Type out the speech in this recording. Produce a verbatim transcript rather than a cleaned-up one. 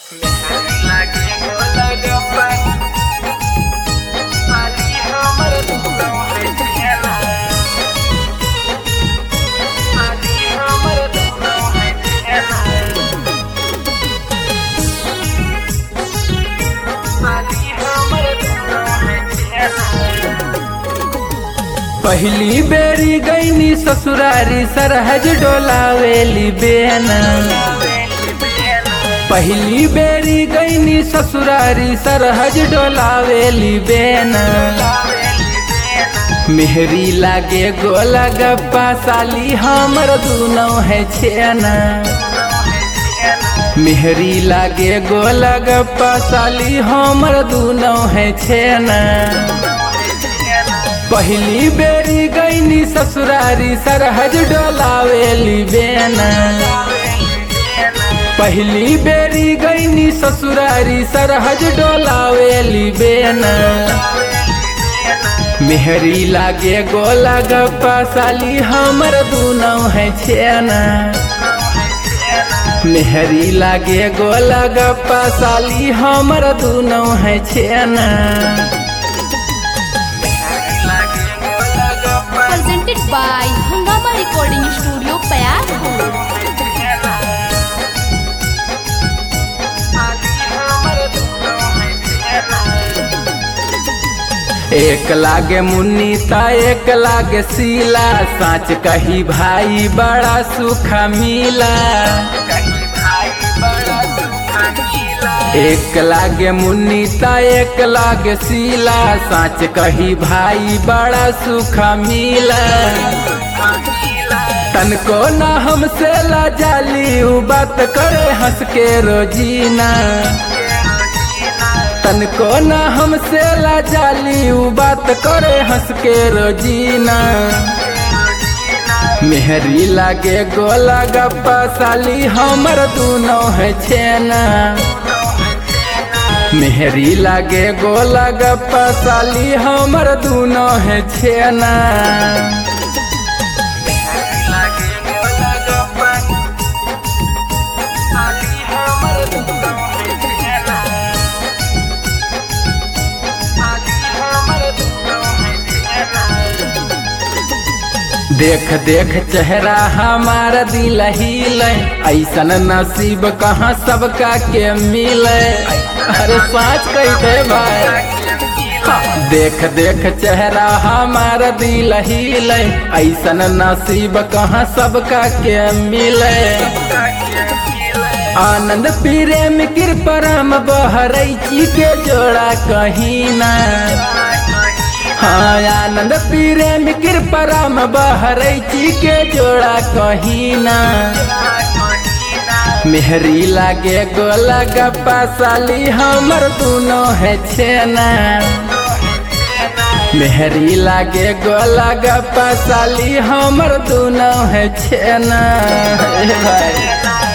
पहली बेरी गईनी ससुरारी सरहज डोलावेली बेना। पहली बेरी गईनी ससुरारी सरहज डोलावेली बेना। मेहरी लागे गोला गप्पा साली हमर दूनों है छेना। मेहरी लागे गोला गप्पा साली हमर दूनों है छेना। पहली बेरी गईनी ससुरारी सरहज डोलावेली बेना। पहली बेरी गईनी ससुरारी सरहज डोलावेली बेना। मेहरी लागे गोला गप्पा साली हमर दूनों है छेना। मेहरी लागे गोला गप्पा साली हमर दूनों है छेना। Presented by Hungama Recording Studio, Payar. एक लागे मुन्नी ता एक लागे सीला, साच कही भाई बड़ा सुखा मिला। एक लागे मुन्नी ता एक लागे सीला, साच कही भाई बड़ा सुखा मिला। तनको ना हमसे ला जाली उ बात करे हंस के रोजीना। तनको ना हमसे ला जाली उ बात करे हंस के रोजीना। मेहरी लागे गोला गप्पा साली हमर दूनों है छेना। मेहरी लागे गोला गप्पा साली हमर दूनों है छेना। देख देख चेहरा हमारा दिल हिले, ऐसन नसीब कहाँ सबका के मिले। अरे साच कहते भाई। देख देख चेहरा हमारा दिल हिले, ऐसन नसीब कहाँ सबका के मिले। आनंद प्रेम कृपरम बहरैची के जोड़ा कहीं ना। हाँ आनंद प्रेम कृपरम बहरैची के जोड़ा कहीं ना। मेहरी लागे गोला गप्पा साली हमर दूनों है छेना। मेहरी लागे गोला गप्पा साली हमर दूनों है छेना।